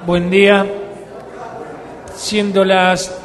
Buen día. Siendo las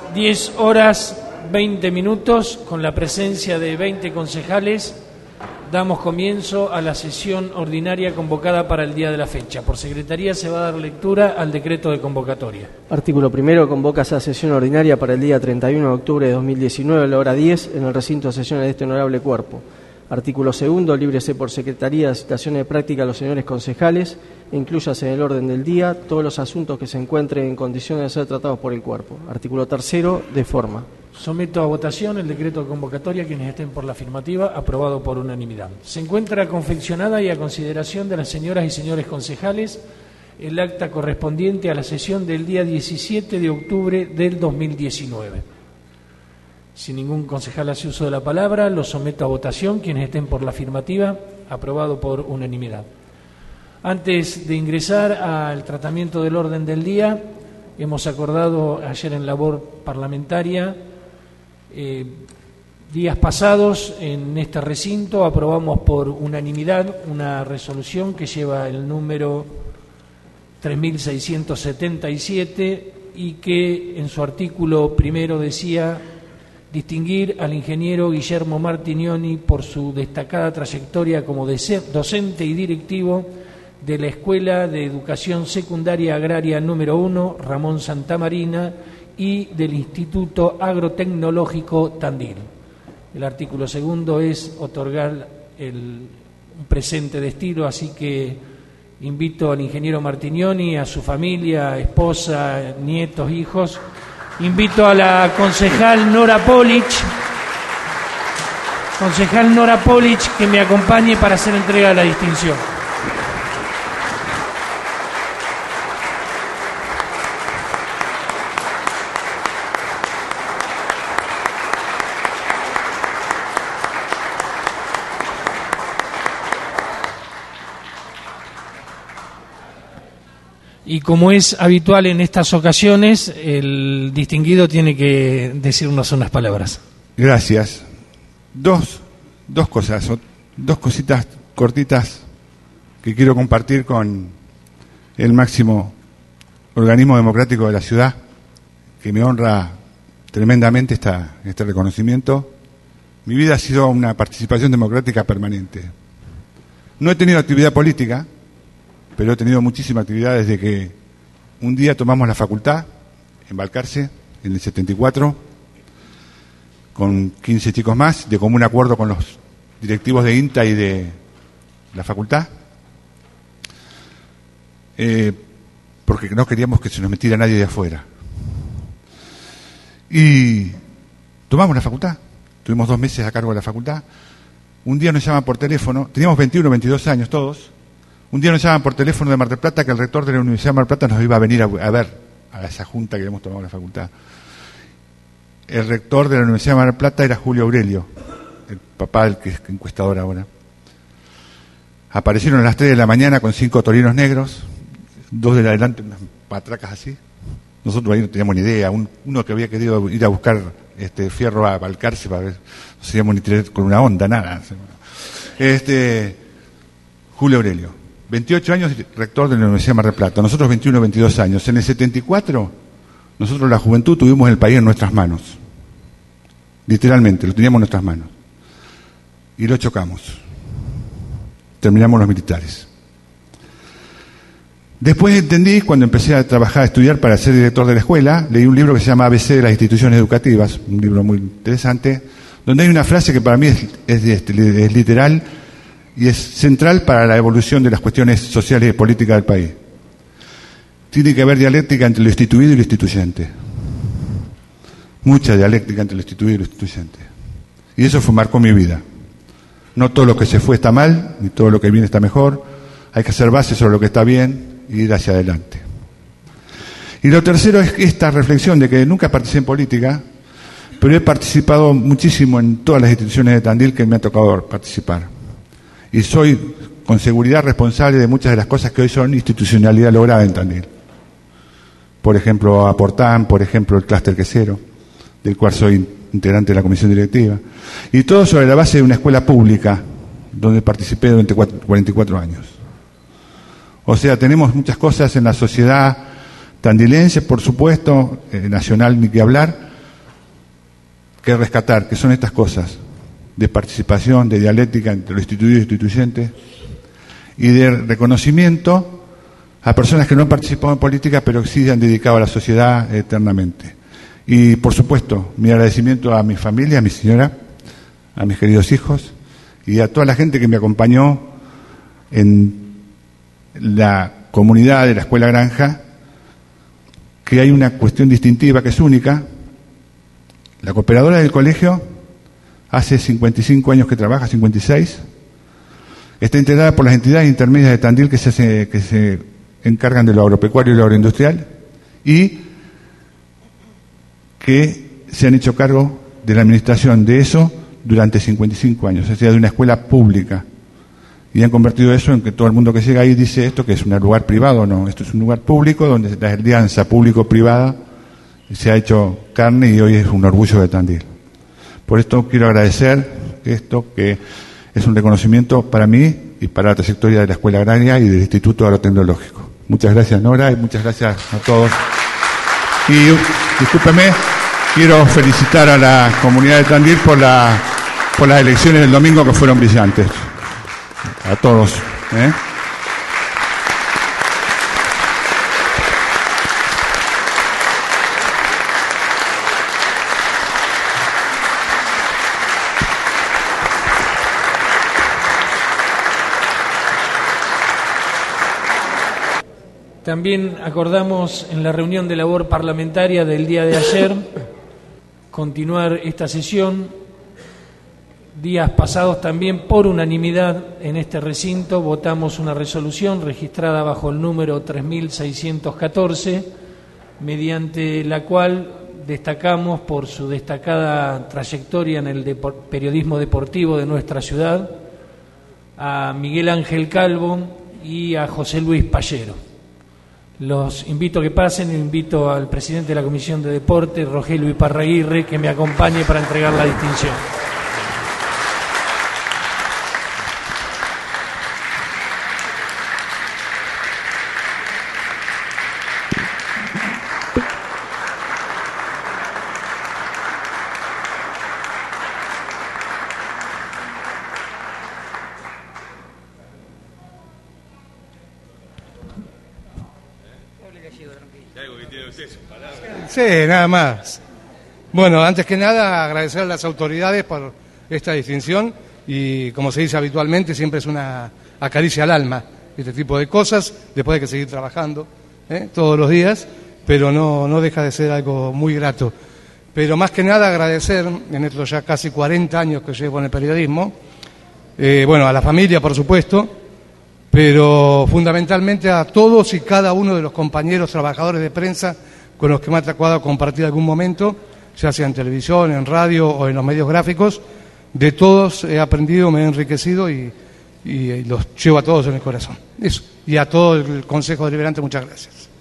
10:20, con la presencia de 20 concejales, damos comienzo a la sesión ordinaria convocada para el día de la fecha. Por secretaría se va a dar lectura al decreto de convocatoria. Artículo primero. Convoca esa sesión ordinaria para el día 31 de octubre de 2019 a la hora 10 en el recinto de sesiones de este honorable cuerpo. Artículo segundo. Líbrese por secretaría de citaciones de práctica a los señores concejales e inclúyase en el orden del día todos los asuntos que se encuentren en condiciones de ser tratados por el cuerpo. Artículo tercero. De forma. Someto a votación el decreto de convocatoria. Quienes estén por la afirmativa, aprobado por unanimidad. Se encuentra confeccionada y a consideración de las señoras y señores concejales el acta correspondiente a la sesión del día 17 de octubre del 2019. Si ningún concejal hace uso de la palabra, lo someto a votación. Quienes estén por la afirmativa, aprobado por unanimidad. Antes de ingresar al tratamiento del orden del día, hemos acordado ayer en labor parlamentaria, días pasados en este recinto aprobamos por unanimidad una resolución que lleva el número 3677 y que en su artículo primero decía: distinguir al ingeniero Guillermo Martinioni por su destacada trayectoria como docente y directivo de la Escuela de Educación Secundaria Agraria número 1, Ramón Santamarina, y del Instituto Agrotecnológico Tandil. El artículo segundo es otorgar un presente de estilo, así que invito al ingeniero Martinioni, a su familia, esposa, nietos, hijos. Invito a la concejal Nora Polich, que me acompañe para hacer entrega de la distinción. Y como es habitual en estas ocasiones, el distinguido tiene que decirnos unas palabras. Gracias. Dos cositas cortitas que quiero compartir con el máximo organismo democrático de la ciudad, que me honra tremendamente este reconocimiento. Mi vida ha sido una participación democrática permanente. No he tenido actividad política, pero he tenido muchísima actividad desde que un día tomamos la facultad en Balcarce, en el 74, con 15 chicos más, de común acuerdo con los directivos de INTA y de la facultad, porque no queríamos que se nos metiera nadie de afuera. Y tomamos la facultad, tuvimos 2 meses a cargo de la facultad. Un día nos llaman por teléfono, teníamos 21, 22 años todos. Un día nos llaman por teléfono de Mar del Plata que el rector de la Universidad de Mar del Plata nos iba a venir a ver a esa junta que habíamos tomado en la facultad. El rector de la Universidad de Mar del Plata era Julio Aurelio, el papá del que es encuestador ahora. Aparecieron a las 3 de la mañana con 5 torinos negros, 2 de adelante, unas patracas así. Nosotros ahí no teníamos ni idea. Uno que había querido ir a buscar fierro a Balcarce para ver, no sabíamos ni tirar con una onda, nada. Julio Aurelio. 28 años, rector de la Universidad de Mar del Plata. Nosotros 21, 22 años. En el 74, nosotros la juventud tuvimos el país en nuestras manos. Literalmente, lo teníamos en nuestras manos. Y lo chocamos. Terminamos los militares. Después entendí, cuando empecé a trabajar, a estudiar para ser director de la escuela, leí un libro que se llama ABC de las instituciones educativas, un libro muy interesante, donde hay una frase que para mí es literal, y es central para la evolución de las cuestiones sociales y políticas del país. Tiene que haber dialéctica entre lo instituido y lo instituyente. Mucha dialéctica entre lo instituido y lo instituyente. Y eso marcó mi vida. No todo lo que se fue está mal, ni todo lo que viene está mejor. Hay que hacer base sobre lo que está bien y ir hacia adelante. Y lo tercero es esta reflexión de que nunca participé en política, pero he participado muchísimo en todas las instituciones de Tandil que me ha tocado participar. Y soy, con seguridad, responsable de muchas de las cosas que hoy son institucionalidad lograda en Tandil. Por ejemplo, Aportán, por ejemplo, el clúster quesero, del cual soy integrante de la comisión directiva. Y todo sobre la base de una escuela pública, donde participé durante 44 años. O sea, tenemos muchas cosas en la sociedad tandilense, por supuesto, nacional ni que hablar, que rescatar, que son estas cosas, de participación, de dialéctica entre lo instituido y lo instituyente, y de reconocimiento a personas que no han participado en política, pero que sí se han dedicado a la sociedad eternamente. Y, por supuesto, mi agradecimiento a mi familia, a mi señora, a mis queridos hijos, y a toda la gente que me acompañó en la comunidad de la Escuela Granja, que hay una cuestión distintiva que es única. La cooperadora del colegio hace 55 años que trabaja, 56, está integrada por las entidades intermedias de Tandil que se encargan de lo agropecuario y lo agroindustrial, y que se han hecho cargo de la administración de eso durante 55 años, o sea, de una escuela pública. Y han convertido eso en que todo el mundo que llega ahí dice esto, que es un lugar privado. No, esto es un lugar público donde la alianza público-privada se ha hecho carne y hoy es un orgullo de Tandil. Por esto quiero agradecer esto, que es un reconocimiento para mí y para la trayectoria de la Escuela Agraria y del Instituto Agrotecnológico. Muchas gracias, Nora, y muchas gracias a todos. Y discúlpeme, quiero felicitar a la comunidad de Tandil por las elecciones del domingo, que fueron brillantes. A todos. También acordamos en la reunión de labor parlamentaria del día de ayer continuar esta sesión. Días pasados también, por unanimidad en este recinto, votamos una resolución registrada bajo el número 3614, mediante la cual destacamos por su destacada trayectoria en el periodismo deportivo de nuestra ciudad a Miguel Ángel Calvo y a José Luis Pallero. Los invito a que pasen, invito al presidente de la Comisión de Deporte, Rogelio Iparraguirre, que me acompañe para entregar la distinción. Sí, nada más. Bueno, antes que nada, agradecer a las autoridades por esta distinción y, como se dice habitualmente, siempre es una acaricia al alma este tipo de cosas. Después hay que seguir trabajando todos los días, pero no deja de ser algo muy grato. Pero más que nada agradecer, en estos ya casi 40 años que llevo en el periodismo, bueno, a la familia, por supuesto, pero fundamentalmente a todos y cada uno de los compañeros trabajadores de prensa con los que me ha tocado compartir algún momento, ya sea en televisión, en radio o en los medios gráficos. De todos he aprendido, me he enriquecido y los llevo a todos en el corazón. Eso. Y a todo el Consejo Deliberante, muchas gracias.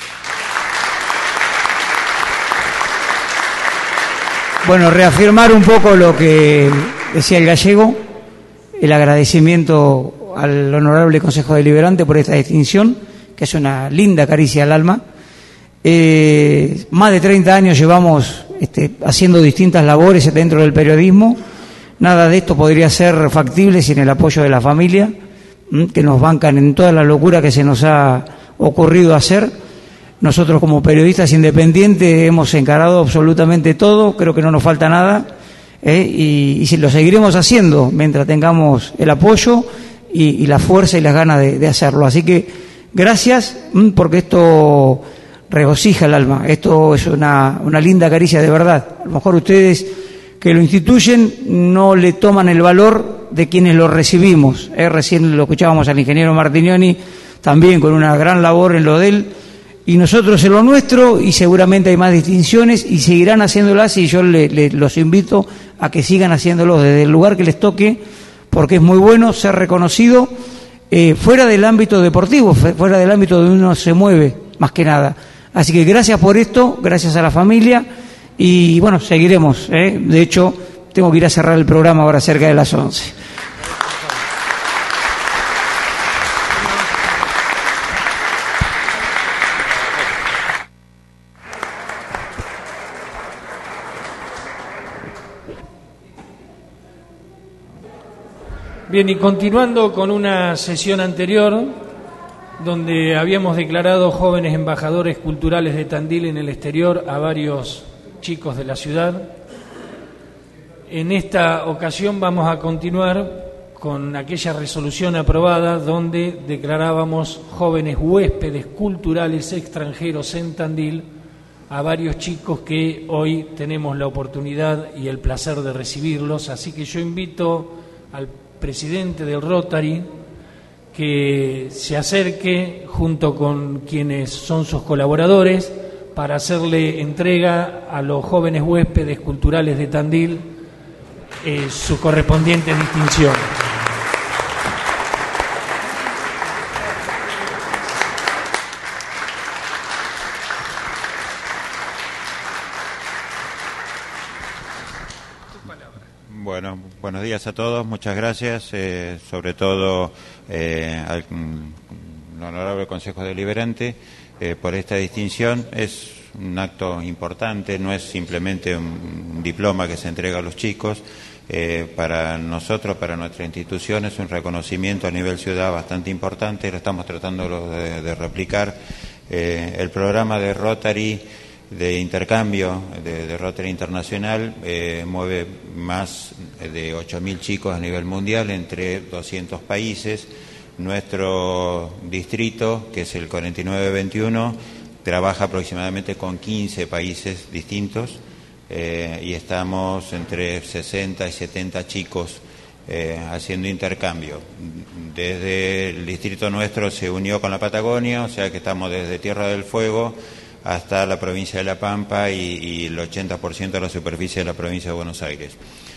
Bueno, reafirmar un poco lo que decía el gallego, el agradecimiento al Honorable Consejo Deliberante por esta distinción, que es una linda caricia al alma. Más de 30 años llevamos haciendo distintas labores dentro del periodismo. Nada de esto podría ser factible sin el apoyo de la familia, que nos bancan en toda la locura que se nos ha ocurrido hacer. Nosotros, como periodistas independientes, hemos encarado absolutamente todo, creo que no nos falta nada, y lo seguiremos haciendo mientras tengamos el apoyo y la fuerza y las ganas de hacerlo. Así que gracias, porque esto regocija el alma, esto es una linda caricia de verdad. A lo mejor ustedes que lo instituyen no le toman el valor de quienes lo recibimos. Recién lo escuchábamos al ingeniero Martinioni, también con una gran labor en lo de él, y nosotros en lo nuestro, y seguramente hay más distinciones y seguirán haciéndolas, y yo los invito a que sigan haciéndolos desde el lugar que les toque, porque es muy bueno ser reconocido fuera del ámbito deportivo, fuera del ámbito donde uno se mueve, más que nada. Así que gracias por esto, gracias a la familia, y bueno, seguiremos. De hecho, tengo que ir a cerrar el programa ahora cerca de las 11. Bien, y continuando con una sesión anterior, donde habíamos declarado jóvenes embajadores culturales de Tandil en el exterior a varios chicos de la ciudad, en esta ocasión vamos a continuar con aquella resolución aprobada donde declarábamos jóvenes huéspedes culturales extranjeros en Tandil a varios chicos que hoy tenemos la oportunidad y el placer de recibirlos. Así que yo invito al presidente del Rotary que se acerque junto con quienes son sus colaboradores para hacerle entrega a los jóvenes huéspedes culturales de Tandil su correspondiente distinción. Bueno, buenos días a todos, muchas gracias, sobre todo al honorable Consejo Deliberante por esta distinción. Es un acto importante, no es simplemente un diploma que se entrega a los chicos. Para nosotros, para nuestra institución, es un reconocimiento a nivel ciudad bastante importante. Lo estamos tratando de replicar. El programa de Rotary de intercambio de Rotary Internacional mueve más de 8.000 chicos a nivel mundial entre 200 países. Nuestro distrito, que es el 4921, trabaja aproximadamente con 15 países distintos y estamos entre 60 y 70 chicos haciendo intercambio. Desde el distrito nuestro se unió con la Patagonia, o sea que estamos desde Tierra del Fuego hasta la provincia de La Pampa y el 80% de la superficie de la provincia de Buenos Aires.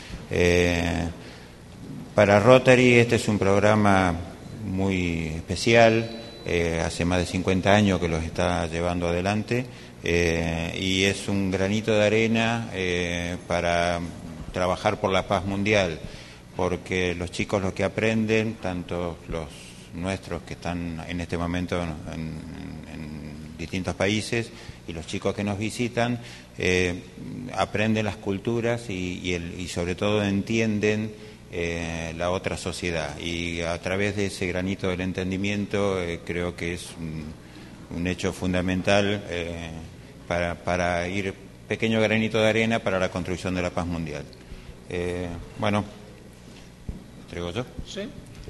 Para Rotary este es un programa muy especial, hace más de 50 años que los está llevando adelante y es un granito de arena para trabajar por la paz mundial, porque los chicos lo que aprenden, tanto los nuestros que están en este momento en distintos países y los chicos que nos visitan, aprenden las culturas y sobre todo entienden la otra sociedad, y a través de ese granito del entendimiento creo que es un hecho fundamental para ir pequeño granito de arena para la construcción de la paz mundial. Bueno, ¿entrego yo? Sí.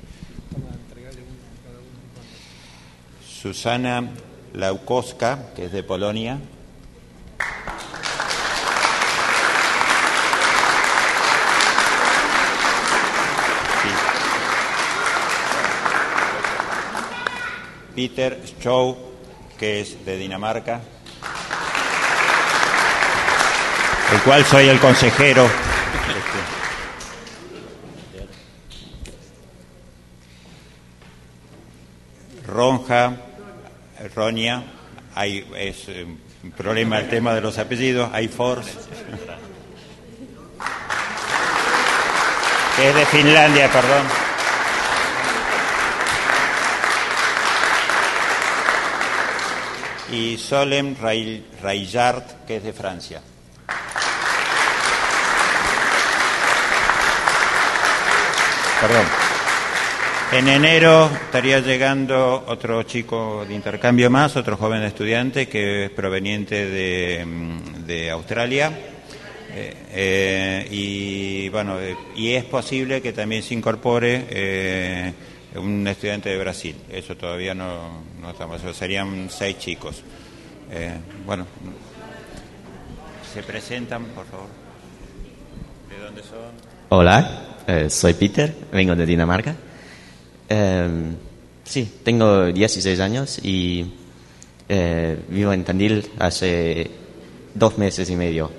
Susana Laukowska, que es de Polonia. Peter Schow, que es de Dinamarca, el cual soy el consejero. Ronia, es un problema el tema de los apellidos, Force, que es de Finlandia, perdón. Y Solem Reijart, que es de Francia. Perdón. En enero estaría llegando otro chico de intercambio más, otro joven estudiante que es proveniente de Australia. Y bueno, y es posible que también se incorpore un estudiante de Brasil. Eso todavía no estamos, serían 6 chicos. Bueno, se presentan, por favor. ¿De dónde son? Hola, soy Peter, vengo de Dinamarca. Sí, tengo 16 años y vivo en Tandil hace 2 meses y medio.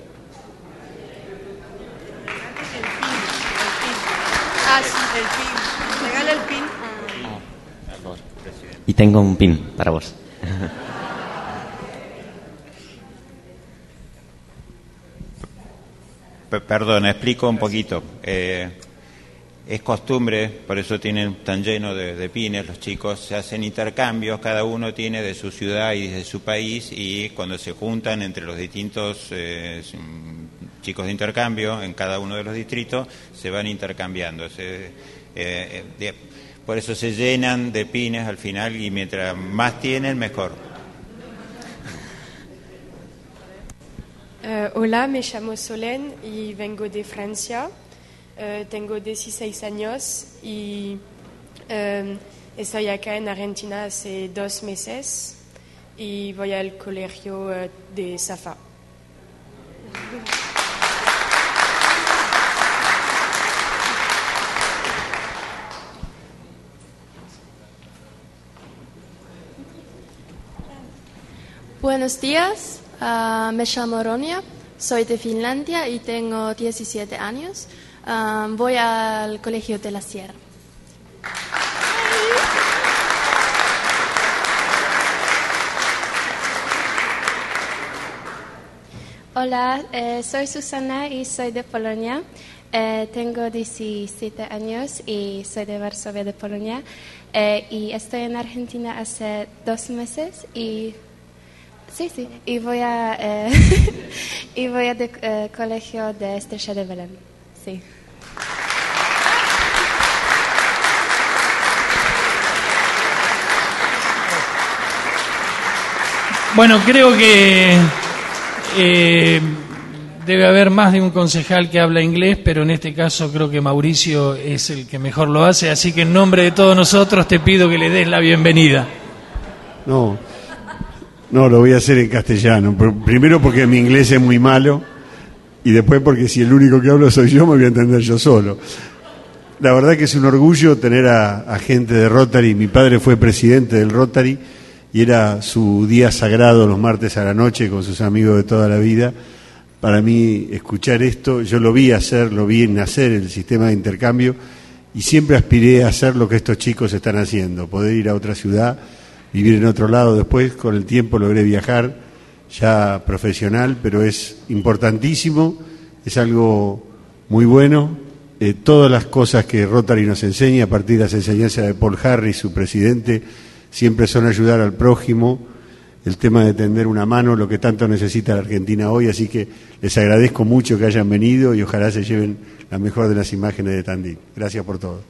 El pin. Regala el pin. Y tengo un pin para vos. Perdón, explico un poquito. Es costumbre, por eso tienen tan lleno de pines los chicos, se hacen intercambios, cada uno tiene de su ciudad y de su país, y cuando se juntan entre los distintos chicos de intercambio en cada uno de los distritos, se van intercambiando. Por eso se llenan de pines al final y mientras más tienen, mejor. Hola, me llamo Solène y vengo de Francia. Tengo 16 años y estoy acá en Argentina hace 2 meses y voy al colegio de Safa. Buenos días, me llamo Ronja, soy de Finlandia y tengo 17 años. Voy al Colegio de la Sierra. Hola, soy Susana y soy de Polonia. Tengo 17 años y soy de Varsovia, de Polonia. Y estoy en Argentina hace 2 meses y y voy a y voy al colegio de Estrella de Belén. Sí. Bueno, creo que debe haber más de un concejal que habla inglés, pero en este caso creo que Mauricio es el que mejor lo hace, así que en nombre de todos nosotros te pido que le des la bienvenida. No, lo voy a hacer en castellano. Primero porque mi inglés es muy malo y después porque si el único que hablo soy yo, me voy a entender yo solo. La verdad que es un orgullo tener a gente de Rotary. Mi padre fue presidente del Rotary y era su día sagrado los martes a la noche con sus amigos de toda la vida. Para mí escuchar esto, yo lo vi nacer el sistema de intercambio y siempre aspiré a hacer lo que estos chicos están haciendo, poder ir a otra ciudad, vivir en otro lado. Después, con el tiempo, logré viajar ya profesional, pero es importantísimo, es algo muy bueno. Todas las cosas que Rotary nos enseña, a partir de las enseñanzas de Paul Harris, su presidente, siempre son ayudar al prójimo, el tema de tender una mano, lo que tanto necesita la Argentina hoy. Así que les agradezco mucho que hayan venido y ojalá se lleven la mejor de las imágenes de Tandil. Gracias por todo.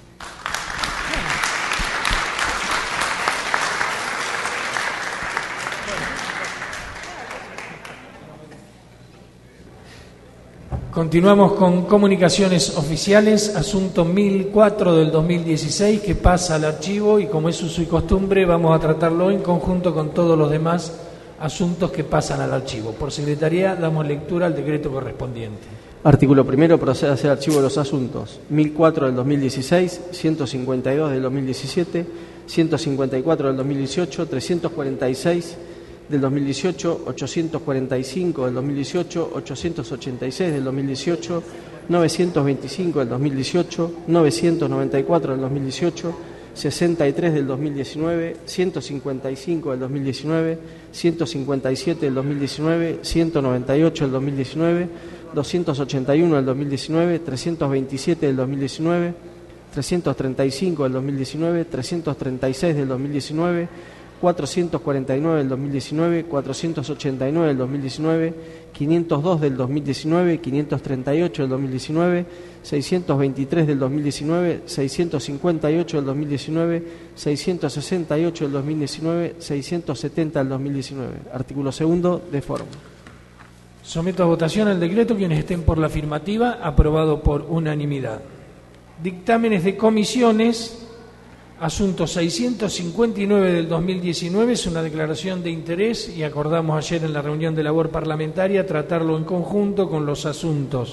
Continuamos con comunicaciones oficiales, asunto 1004 del 2016 que pasa al archivo y como es uso y costumbre vamos a tratarlo en conjunto con todos los demás asuntos que pasan al archivo. Por secretaría damos lectura al decreto correspondiente. Artículo primero, procede a hacer archivo de los asuntos 1004 del 2016, 152 del 2017, 154 del 2018, 346 del 2018, 845 del 2018, 886 del 2018, 925 del 2018, 994 del 2018, 63 del 2019, 155 del 2019, 157 del 2019, 198 del 2019, 281 del 2019, 327 del 2019, 335 del 2019, 336 del 2019, 449 del 2019, 489 del 2019, 502 del 2019, 538 del 2019, 623 del 2019, 658 del 2019, 668 del 2019, 670 del 2019. Artículo segundo, de forma. Someto a votación el decreto. Quienes estén por la afirmativa, aprobado por unanimidad. Dictámenes de comisiones. Asunto 659 del 2019 es una declaración de interés y acordamos ayer en la reunión de labor parlamentaria tratarlo en conjunto con los asuntos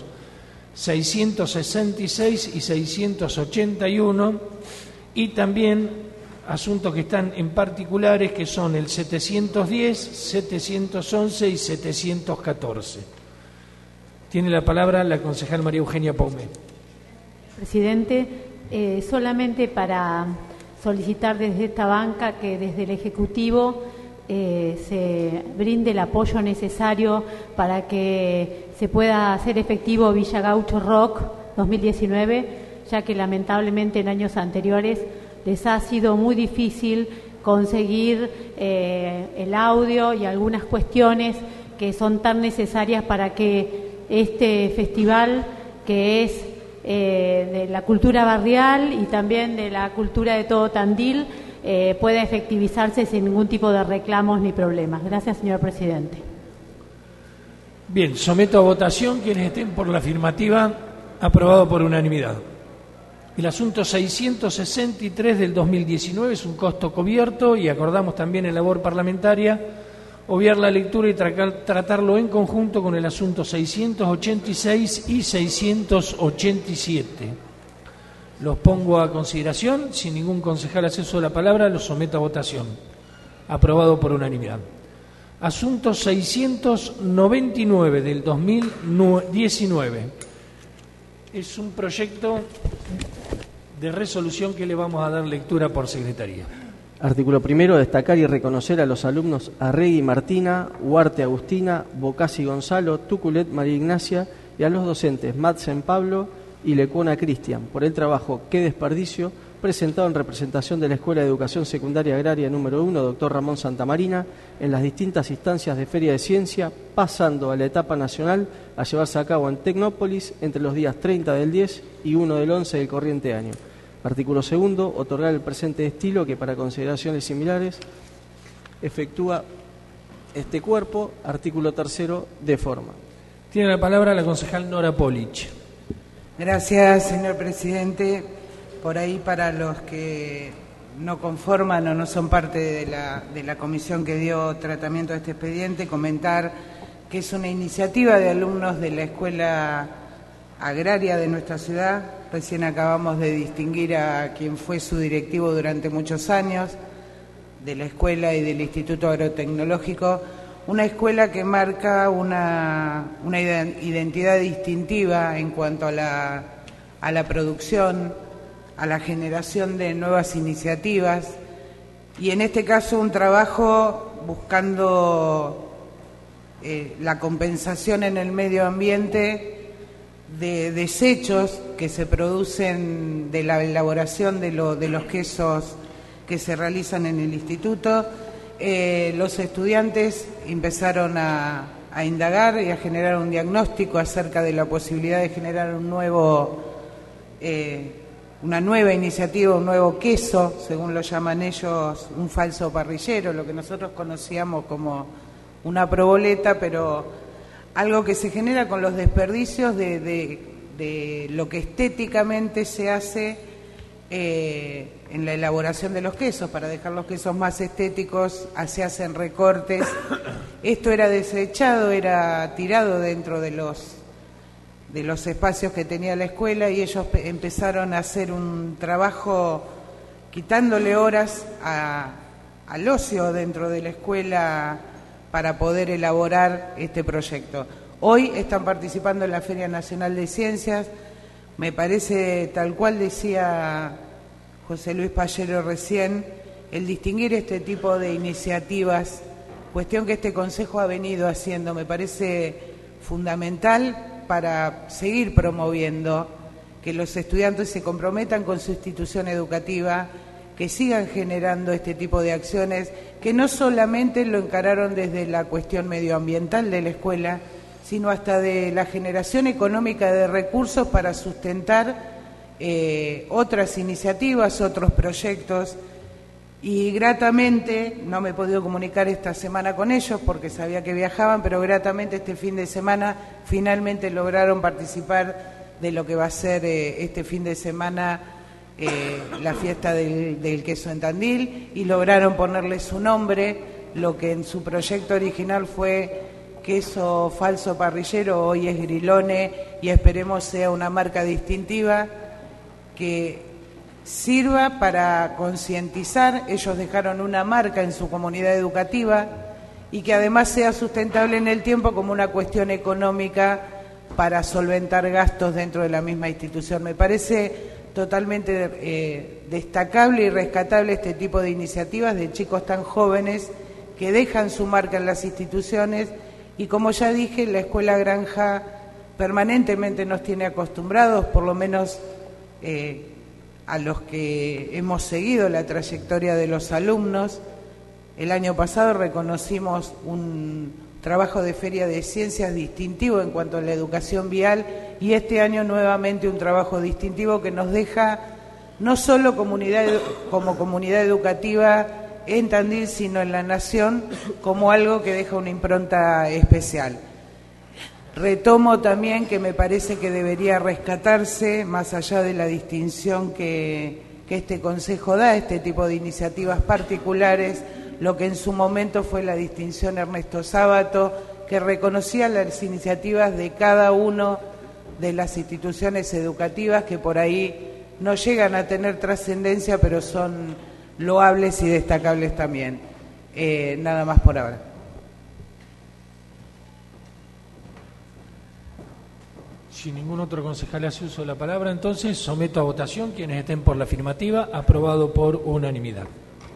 666 y 681 y también asuntos que están en particulares que son el 710, 711 y 714. Tiene la palabra la concejal María Eugenia Paumé. Presidente, solamente para solicitar desde esta banca que desde el Ejecutivo se brinde el apoyo necesario para que se pueda hacer efectivo Villa Gaucho Rock 2019, ya que lamentablemente en años anteriores les ha sido muy difícil conseguir el audio y algunas cuestiones que son tan necesarias para que este festival, que es de la cultura barrial y también de la cultura de todo Tandil pueda efectivizarse sin ningún tipo de reclamos ni problemas. Gracias, señor presidente. Bien, someto a votación. Quienes estén por la afirmativa, aprobado por unanimidad. El asunto 663 del 2019 es un costo cubierto y acordamos también en labor parlamentaria obviar la lectura y tratarlo en conjunto con el asunto 686 y 687. Los pongo a consideración. Si ningún concejal hace uso de la palabra, los someto a votación. Aprobado por unanimidad. Asunto 699 del 2019. Es un proyecto de resolución que le vamos a dar lectura por secretaría. Artículo primero, destacar y reconocer a los alumnos Arregui Martina, Huarte Agustina, Bocasi Gonzalo, Tuculet María Ignacia y a los docentes Madsen Pablo y Lecuona Cristian por el trabajo Qué desperdicio presentado en representación de la Escuela de Educación Secundaria Agraria número 1, Dr. Ramón Santamarina, en las distintas instancias de Feria de Ciencia, pasando a la etapa nacional a llevarse a cabo en Tecnópolis entre los días 30 del 10 y 1 del 11 del corriente año. Artículo segundo, otorgar el presente estilo que para consideraciones similares efectúa este cuerpo. Artículo tercero, de forma. Tiene la palabra la concejal Nora Polich. Gracias, señor presidente. Por ahí, para los que no conforman o no son parte de la comisión que dio tratamiento a este expediente, comentar que es una iniciativa de alumnos de la Escuela Agraria de nuestra ciudad. Recién acabamos de distinguir a quien fue su directivo durante muchos años, de la escuela y del Instituto Agrotecnológico. Una escuela que marca una identidad distintiva en cuanto a la producción, a la generación de nuevas iniciativas y en este caso un trabajo buscando la compensación en el medio ambiente de desechos que se producen de la elaboración de los quesos que se realizan en el instituto. Los estudiantes empezaron a indagar y a generar un diagnóstico acerca de la posibilidad de generar una nueva iniciativa, un nuevo queso, según lo llaman ellos, un falso parrillero, lo que nosotros conocíamos como una proboleta, pero algo que se genera con los desperdicios de lo que estéticamente se hace en la elaboración de los quesos. Para dejar los quesos más estéticos se hacen recortes. Esto era desechado, era tirado dentro de los espacios que tenía la escuela y ellos empezaron a hacer un trabajo quitándole horas al ocio dentro de la escuela para poder elaborar este proyecto. Hoy están participando en la Feria Nacional de Ciencias. Me parece, tal cual decía José Luis Pallero recién, el distinguir este tipo de iniciativas, cuestión que este Consejo ha venido haciendo, me parece fundamental para seguir promoviendo que los estudiantes se comprometan con su institución educativa, que sigan generando este tipo de acciones, que no solamente lo encararon desde la cuestión medioambiental de la escuela, sino hasta de la generación económica de recursos para sustentar otras iniciativas, otros proyectos. Y gratamente, no me he podido comunicar esta semana con ellos porque sabía que viajaban, pero gratamente este fin de semana finalmente lograron participar de lo que va a ser este fin de semana la fiesta del queso en Tandil, y lograron ponerle su nombre, lo que en su proyecto original fue queso falso parrillero, hoy es Grilone, y esperemos sea una marca distintiva que sirva para concientizar. Ellos dejaron una marca en su comunidad educativa y que además sea sustentable en el tiempo como una cuestión económica para solventar gastos dentro de la misma institución. Me parece totalmente destacable y rescatable este tipo de iniciativas de chicos tan jóvenes que dejan su marca en las instituciones y, como ya dije, la Escuela Granja permanentemente nos tiene acostumbrados, por lo menos a los que hemos seguido la trayectoria de los alumnos. El año pasado reconocimos un trabajo de Feria de Ciencias distintivo en cuanto a la educación vial, y este año nuevamente un trabajo distintivo que nos deja no solo como comunidad educativa en Tandil, sino en la nación, como algo que deja una impronta especial. Retomo también que me parece que debería rescatarse, más allá de la distinción que este Consejo da a este tipo de iniciativas particulares, lo que en su momento fue la distinción Ernesto Sábato, que reconocía las iniciativas de cada uno de las instituciones educativas que por ahí no llegan a tener trascendencia, pero son loables y destacables también. Nada más por ahora. Si ningún otro concejal hace uso de la palabra, entonces someto a votación. Quienes estén por la afirmativa, aprobado por unanimidad.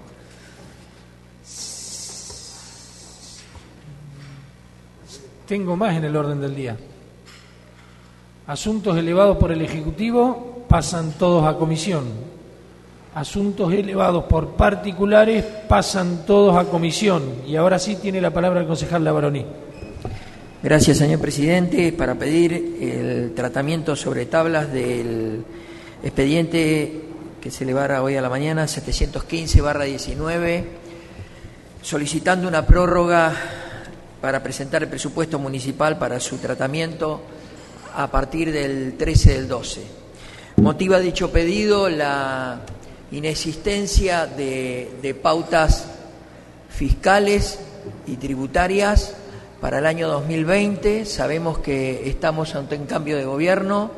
Tengo más en el orden del día. Asuntos elevados por el Ejecutivo pasan todos a comisión. Asuntos elevados por particulares pasan todos a comisión. Y ahora sí tiene la palabra el concejal Labaroní. Gracias, señor presidente. Para pedir el tratamiento sobre tablas del expediente que se elevara hoy a la mañana, 715/19, solicitando una prórroga para presentar el presupuesto municipal para su tratamiento a partir del 13/12. Motiva dicho pedido la inexistencia de pautas fiscales y tributarias para el año 2020. Sabemos que estamos ante un cambio de gobierno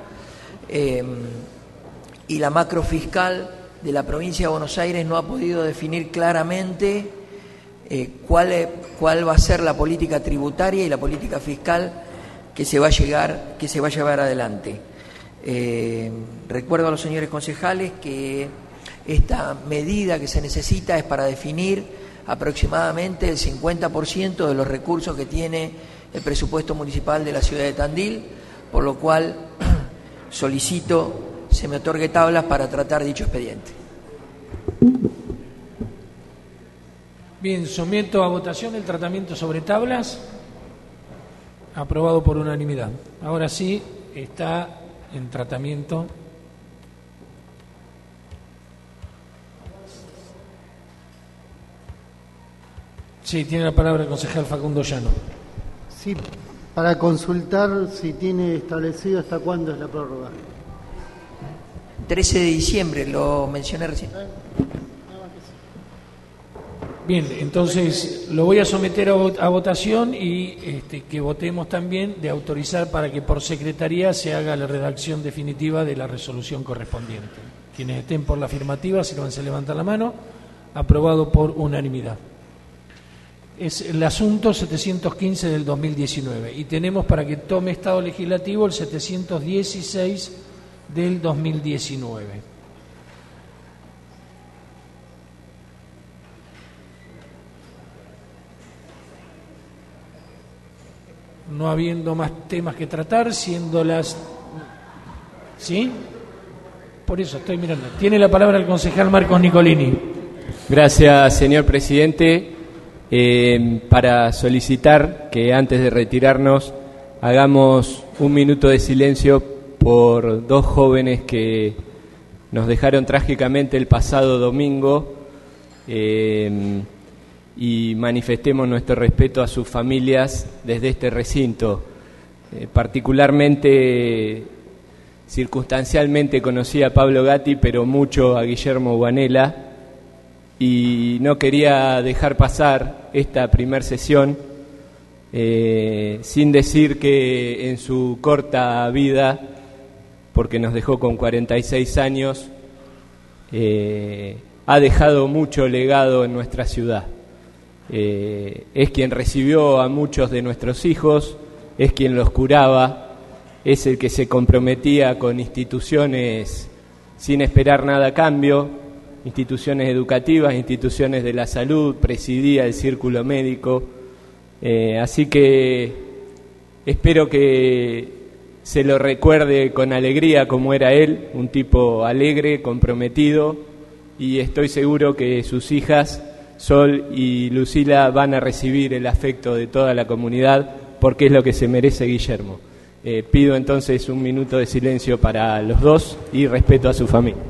y la macro fiscal de la provincia de Buenos Aires no ha podido definir claramente cuál va a ser la política tributaria y la política fiscal que se va a llevar adelante. Recuerdo a los señores concejales que esta medida que se necesita es para definir aproximadamente el 50% de los recursos que tiene el presupuesto municipal de la ciudad de Tandil, por lo cual solicito se me otorgue tablas para tratar dicho expediente. Bien, someto a votación el tratamiento sobre tablas, aprobado por unanimidad. Ahora sí está en tratamiento. Sí, tiene la palabra el concejal Facundo Llano. Sí, para consultar si tiene establecido hasta cuándo es la prórroga. 13 de diciembre, lo mencioné recién. Bien, entonces lo voy a someter a votación y que votemos también de autorizar para que por secretaría se haga la redacción definitiva de la resolución correspondiente. Quienes estén por la afirmativa, se levantan la mano. Aprobado por unanimidad. Es el asunto 715 del 2019 y tenemos para que tome estado legislativo el 716 del 2019. No habiendo más temas que tratar, siendo las... ¿Sí? Por eso estoy mirando. Tiene la palabra el concejal Marcos Nicolini. Gracias, señor presidente. Para solicitar que antes de retirarnos hagamos un minuto de silencio por dos jóvenes que nos dejaron trágicamente el pasado domingo y manifestemos nuestro respeto a sus familias desde este recinto. Particularmente, circunstancialmente conocí a Pablo Gatti, pero mucho a Guillermo Guanela, y no quería dejar pasar esta primer sesión sin decir que en su corta vida, porque nos dejó con 46 años, ha dejado mucho legado en nuestra ciudad. Es quien recibió a muchos de nuestros hijos, es quien los curaba, es el que se comprometía con instituciones sin esperar nada a cambio, instituciones educativas, instituciones de la salud, presidía el círculo médico, así que espero que se lo recuerde con alegría como era él, un tipo alegre, comprometido, y estoy seguro que sus hijas Sol y Lucila van a recibir el afecto de toda la comunidad, porque es lo que se merece Guillermo. Pido entonces un minuto de silencio para los dos y respeto a su familia.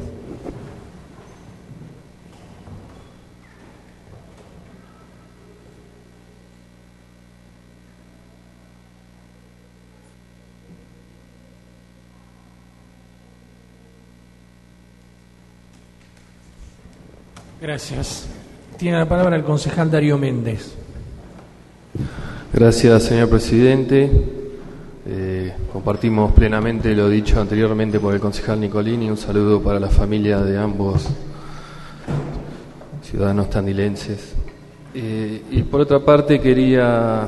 Gracias. Tiene la palabra el concejal Darío Méndez. Gracias, señor presidente. Compartimos plenamente lo dicho anteriormente por el concejal Nicolini. Un saludo para la familia de ambos ciudadanos tandilenses. Y por otra parte quería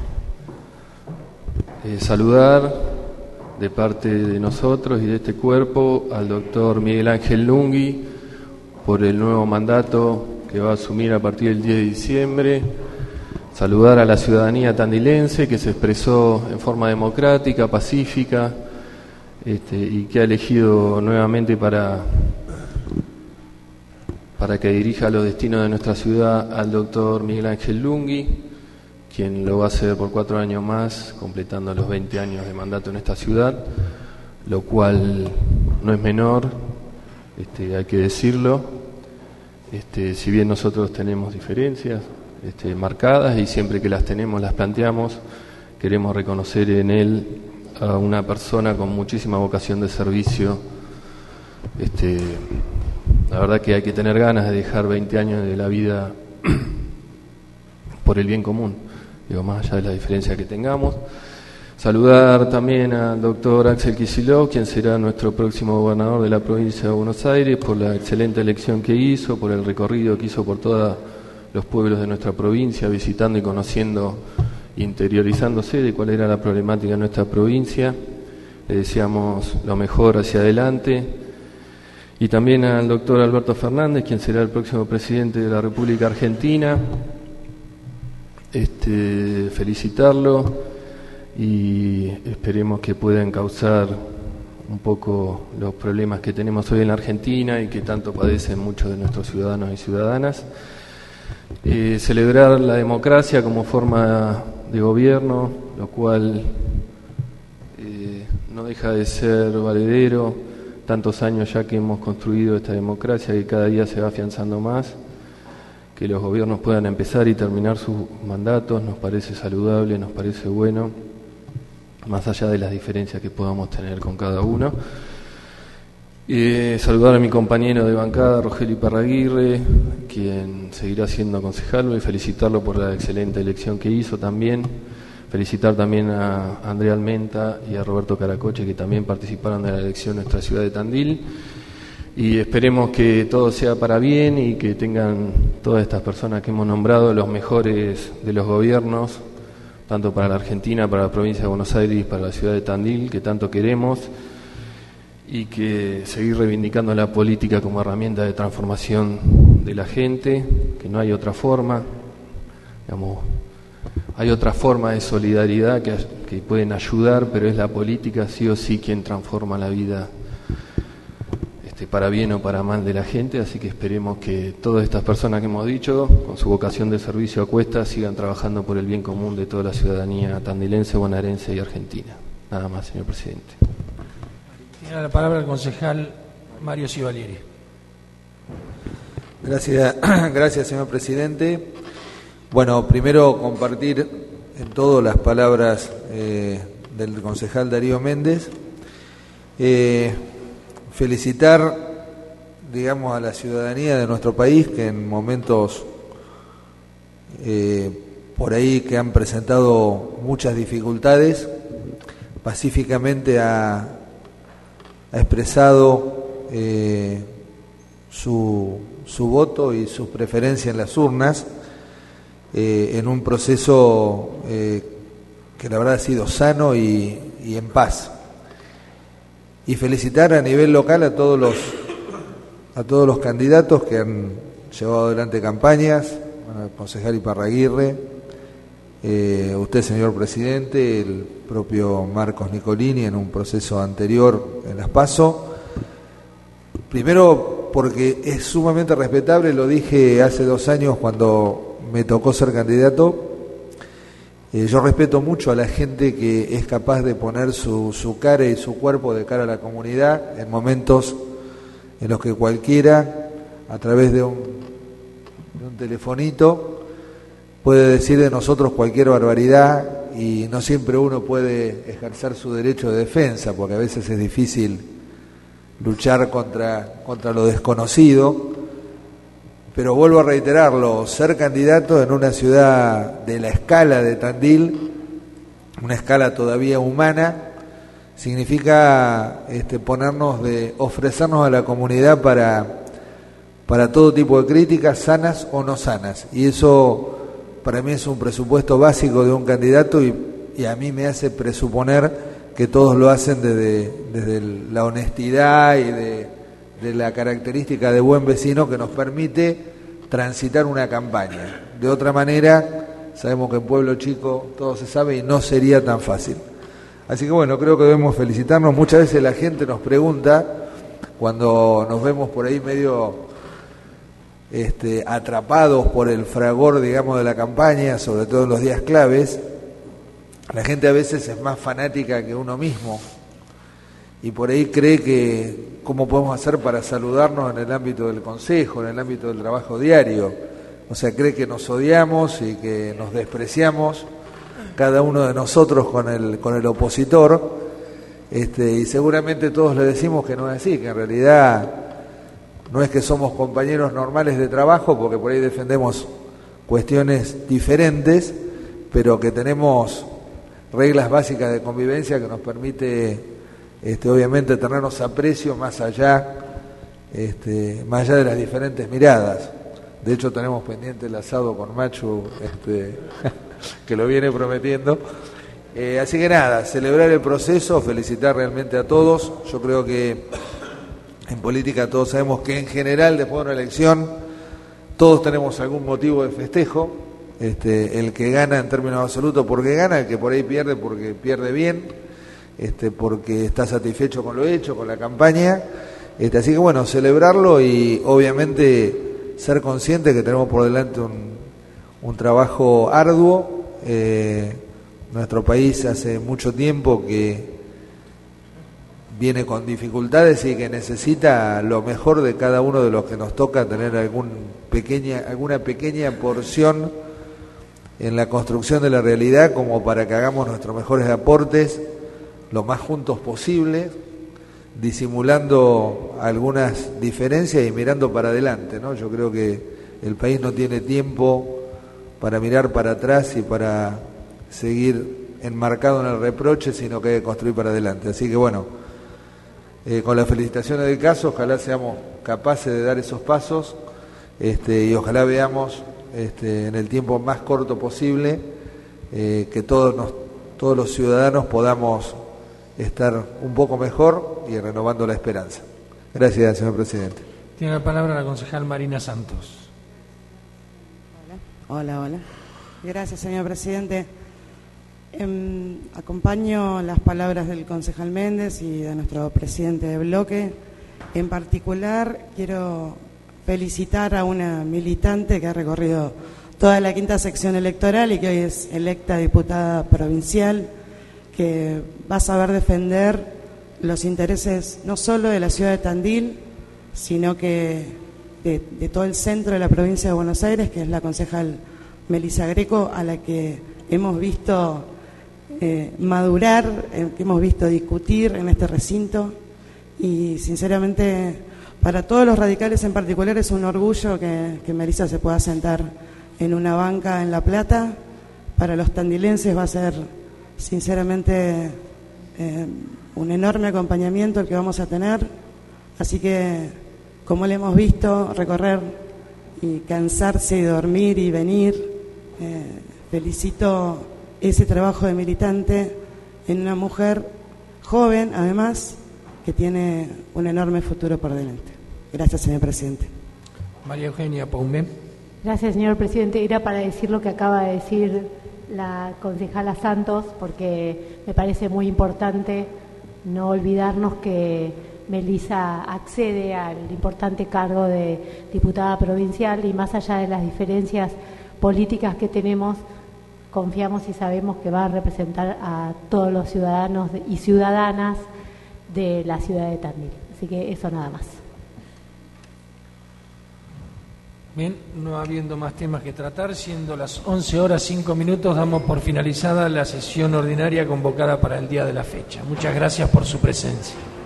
saludar de parte de nosotros y de este cuerpo al doctor Miguel Ángel Lungui por el nuevo mandato que va a asumir a partir del 10 de diciembre. Saludar a la ciudadanía tandilense que se expresó en forma democrática, pacífica, y que ha elegido nuevamente para que dirija los destinos de nuestra ciudad al doctor Miguel Ángel Lungui, quien lo va a hacer por 4 años más, completando los 20 años de mandato en esta ciudad, lo cual no es menor, hay que decirlo. Si bien nosotros tenemos diferencias marcadas y siempre que las tenemos las planteamos, queremos reconocer en él a una persona con muchísima vocación de servicio. La verdad que hay que tener ganas de dejar 20 años de la vida por el bien común, más allá de la diferencia que tengamos. Saludar también al doctor Axel Kicillof, quien será nuestro próximo gobernador de la provincia de Buenos Aires, por la excelente elección que hizo, por el recorrido que hizo por todos los pueblos de nuestra provincia, visitando y conociendo, interiorizándose de cuál era la problemática de nuestra provincia. Le deseamos lo mejor hacia adelante. Y también al doctor Alberto Fernández, quien será el próximo presidente de la República Argentina. Felicitarlo. Y esperemos que pueda encauzar un poco los problemas que tenemos hoy en la Argentina y que tanto padecen muchos de nuestros ciudadanos y ciudadanas. Celebrar la democracia como forma de gobierno, lo cual no deja de ser valedero. Tantos años ya que hemos construido esta democracia que cada día se va afianzando más. Que los gobiernos puedan empezar y terminar sus mandatos nos parece saludable, nos parece bueno, más allá de las diferencias que podamos tener con cada uno. Saludar a mi compañero de bancada, Rogelio Iparraguirre, quien seguirá siendo concejal, y felicitarlo por la excelente elección que hizo también. Felicitar también a Andrea Almenta y a Roberto Caracoche, que también participaron de la elección en nuestra ciudad de Tandil. Y esperemos que todo sea para bien y que tengan todas estas personas que hemos nombrado los mejores de los gobiernos, tanto para la Argentina, para la provincia de Buenos Aires y para la ciudad de Tandil, que tanto queremos, y que seguir reivindicando la política como herramienta de transformación de la gente, que no hay otra forma, hay otra forma de solidaridad que pueden ayudar, pero es la política sí o sí quien transforma la vida para bien o para mal de la gente, así que esperemos que todas estas personas que hemos dicho, con su vocación de servicio a cuestas, sigan trabajando por el bien común de toda la ciudadanía tandilense, bonaerense y argentina. Nada más, señor presidente. Tiene la palabra el concejal Mario Civalieri. Gracias, señor presidente. Bueno, primero compartir en todo las palabras del concejal Darío Méndez. Felicitar, a la ciudadanía de nuestro país que en momentos por ahí que han presentado muchas dificultades, pacíficamente ha expresado su voto y su preferencia en las urnas en un proceso que la verdad ha sido sano y en paz. Y felicitar a nivel local a todos los candidatos que han llevado adelante campañas, al concejal Iparraguirre, usted, señor presidente, el propio Marcos Nicolini en un proceso anterior en las PASO. Primero, porque es sumamente respetable, lo dije hace 2 años cuando me tocó ser candidato. Yo respeto mucho a la gente que es capaz de poner su cara y su cuerpo de cara a la comunidad en momentos en los que cualquiera, a través de un telefonito, puede decir de nosotros cualquier barbaridad, y no siempre uno puede ejercer su derecho de defensa, porque a veces es difícil luchar contra lo desconocido. Pero vuelvo a reiterarlo, ser candidato en una ciudad de la escala de Tandil, una escala todavía humana, significa ofrecernos a la comunidad para todo tipo de críticas, sanas o no sanas. Y eso para mí es un presupuesto básico de un candidato, y a mí me hace presuponer que todos lo hacen desde la honestidad y de la característica de buen vecino que nos permite transitar una campaña. De otra manera, sabemos que en Pueblo Chico todo se sabe y no sería tan fácil. Así que bueno, creo que debemos felicitarnos. Muchas veces la gente nos pregunta, cuando nos vemos por ahí medio atrapados por el fragor, digamos, de la campaña, sobre todo en los días claves, la gente a veces es más fanática que uno mismo, y por ahí cree que cómo podemos hacer para saludarnos en el ámbito del consejo, en el ámbito del trabajo diario. O sea, cree que nos odiamos y que nos despreciamos cada uno de nosotros con el opositor, y seguramente todos le decimos que no es así, que en realidad no es que somos compañeros normales de trabajo, porque por ahí defendemos cuestiones diferentes, pero que tenemos reglas básicas de convivencia que nos permite obviamente tenernos aprecio más allá de las diferentes miradas. De hecho tenemos pendiente el asado con Machu, que lo viene prometiendo. Así que nada, celebrar el proceso, felicitar realmente a todos. Yo creo que en política todos sabemos que en general después de una elección todos tenemos algún motivo de festejo. El que gana en términos absolutos porque gana, el que por ahí pierde porque pierde bien, porque está satisfecho con lo hecho, con la campaña. Así que bueno, celebrarlo y obviamente ser consciente que tenemos por delante un trabajo arduo. Nuestro país hace mucho tiempo que viene con dificultades y que necesita lo mejor de cada uno de los que nos toca, tener alguna pequeña porción en la construcción de la realidad, como para que hagamos nuestros mejores aportes lo más juntos posible, disimulando algunas diferencias y mirando para adelante, ¿no? Yo creo que el país no tiene tiempo para mirar para atrás y para seguir enmarcado en el reproche, sino que hay que construir para adelante. Así que bueno, con las felicitaciones del caso, ojalá seamos capaces de dar esos pasos, y ojalá veamos en el tiempo más corto posible que todos los ciudadanos podamos estar un poco mejor y renovando la esperanza. Gracias, señor presidente. Tiene la palabra la concejal Marina Santos. Hola. Gracias, señor presidente. Acompaño las palabras del concejal Méndez y de nuestro presidente de bloque. En particular, quiero felicitar a una militante que ha recorrido toda la quinta sección electoral y que hoy es electa diputada provincial, que va a saber defender los intereses no solo de la ciudad de Tandil, sino que de todo el centro de la provincia de Buenos Aires, que es la concejal Melissa Greco, a la que hemos visto madurar, que hemos visto discutir en este recinto, y sinceramente para todos los radicales en particular es un orgullo que Melissa se pueda sentar en una banca en La Plata. Para los tandilenses va a ser sinceramente un enorme acompañamiento el que vamos a tener, así que como le hemos visto recorrer y cansarse y dormir y venir, felicito ese trabajo de militante en una mujer joven, además, que tiene un enorme futuro por delante. Gracias, señor presidente. María Eugenia Paumé. Gracias, señor presidente. Era para decir lo que acaba de decir la concejala Santos, porque me parece muy importante no olvidarnos que Melissa accede al importante cargo de diputada provincial y más allá de las diferencias políticas que tenemos, confiamos y sabemos que va a representar a todos los ciudadanos y ciudadanas de la ciudad de Tandil. Así que eso nada más. Bien, no habiendo más temas que tratar, siendo las 11:05, damos por finalizada la sesión ordinaria convocada para el día de la fecha. Muchas gracias por su presencia.